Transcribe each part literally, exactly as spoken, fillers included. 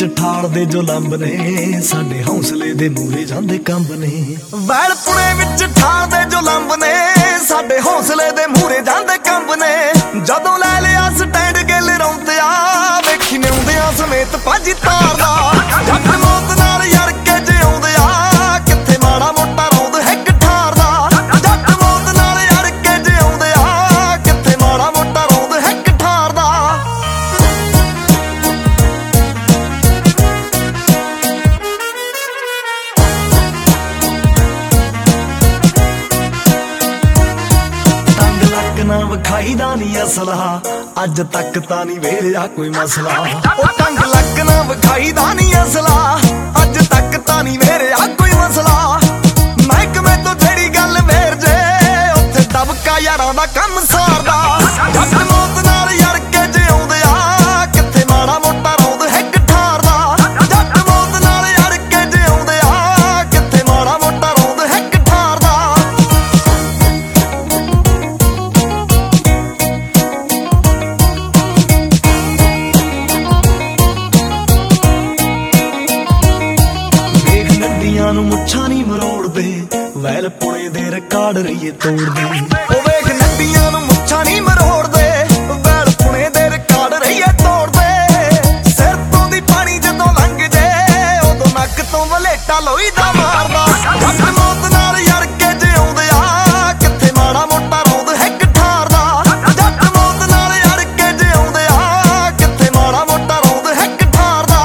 ਵਿੱਚ ਠਾਲ ਦੇ ਜੋ ਲੰਬ ਨੇ ਸਾਡੇ ਹੌਸਲੇ ਦੇ ਮੂਰੇ ਜਾਂਦੇ ਕੰਬ ਨੇ। ਵੈਲ ਪੁਣੇ ਵਿੱਚ ਠਾਲ ਦੇ ਜੋ ਲੰਬ ਨੇ ਸਾਡੇ ਹੌਸਲੇ ਦੇ ਮੂਰੇ ਜਾਂਦੇ ਕੰਬ ਨੇ। ਜਦੋਂ ਲੈ ਲਿਆ ਸਟੈਂਡ ਗਿੱਲ ਰੌਂਦਿਆ ਵੇਖੀ ਨੇ ਹੁੰਦਿਆਂ ਸਮੇਤ ਭੱਜ ਤਾਰਦਾ। ਜੱਟ ਮੌਤ ਨਾਲ ਯੜ ਕੇ ਜਿਉਂਦਿਆ ਕਿੱਥੇ ਮਾੜਾ ਮੋਟਾ ਰੌਂਦ ਹਿੱਕ ਠਾਰਦਾ। ਜੱਟ ਮੌਤ ਨਾਲ ਯੜ ਕੇ ਜਿਉਂਦਿਆ ਕਿੱਥੇ ਮਾੜਾ ਮੋਟਾ ਰੌਂਦ ਹਿੱਕ ਠਾਰਦਾ। ਨਾ ਵਿਖਾਈ ਦਾ ਨੀ ਅਸਲਾ ਅੱਜ ਤੱਕ ਤਾਂ ਨੀ ਵੇਲਿਆ ਕੋਈ ਮਸਲਾ। ਉਹ ਟੰਗ ਲੱਕ ਨਾ ਵਿਖਾਈ ਦਾ ਨੀ ਅਸਲਾ ਅੱਜ ਤੱਕ ਤਾਂ ਨੀ ਵੇਲਿਆ ਕੋਈ ਮਸਲਾ। ਮਹਿਕਮੇ ਤੋਂ ਜਿਹੜੀ ਗੱਲ ਵੇਰ ਜੇ ਉੱਥੇ ਦਬਕਾ ਯਾਰਾਂ ਦਾ ਕੰਮ ਸਾਰਦਾ। ਜੱਟ ਮੌਤ ਨਾਲ ਯੜ ਕੇ ਜਿਉਂਦਿਆ ਕਿੱਥੇ ਮਾੜਾ ਮੋਟਾ ਰੌਂਦ ਹਿੱਕ ਠਾਰਦਾ। ਜੱਟ ਮੌਤ ਨਾਲ ਯੜ ਕੇ ਜਿਉਂਦਿਆ ਕਿੱਥੇ ਮਾੜਾ ਮੋਟਾ ਰੌਂਦ ਹਿੱਕ ਠਾਰਦਾ। ਨੂੰ ਮੁੱਛਾਂ ਨੀ ਮਰੋੜਦੇ ਵੈਲ ਪੁਣੇ ਦੇ ਰਿਕਾਰਡ ਰਹੀਏ ਤੋੜਦੇ। ਉਹ ਵੇਖ ਨੱਡੀਆਂ ਨੂੰ ਮੁੱਛਾਂ ਨੀ ਮਰੋੜਦੇ ਵੈਲ ਪੁਣੇ ਦੇ ਰਿਕਾਰਡ ਰਹੀਏ ਤੋੜਦੇ। ਸਿਰ ਤੋਂ ਦੀ ਪਾਣੀ ਜਦੋਂ ਲੰਘ ਜੇ ਉਦੋਂ ਨੱਕ ਤੋਂ ਵਲੇਟਾ ਲੋਈ ਦਾ ਮਾਰਦਾ। ਜੱਟ ਮੌਤ ਨਾਲ ਯੜ ਕੇ ਜਿਉਂਦਿਆ ਕਿੱਥੇ ਮਾੜਾ ਮੋਟਾ ਰੌਂਦ ਹਿੱਕ ਠਾਰਦਾ। ਜੱਟ ਮੌਤ ਨਾਲ ਯੜ ਕੇ ਜਿਉਂਦਿਆ ਕਿੱਥੇ ਮਾੜਾ ਮੋਟਾ ਰੌਂਦ ਹਿੱਕ ਠਾਰਦਾ।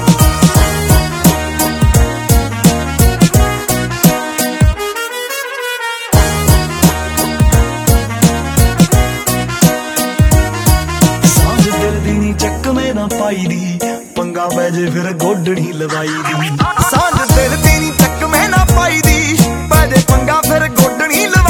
ਚੱਕਵੇਂ ਨਾ ਪਾਈ ਦੀ ਪੰਗਾ ਪੈ ਜੇ ਫਿਰ ਗੋਡਣੀ ਲਵਾਈ ਦੀ। ਸਾਂਝ ਦਿਲ ਦੀ ਨੀ ਚੱਕਵੇਂ ਨਾ ਪਾਈ ਦੀ ਪੈ ਜੇ ਪੰਗਾ ਫਿਰ ਗੋਡਣੀ।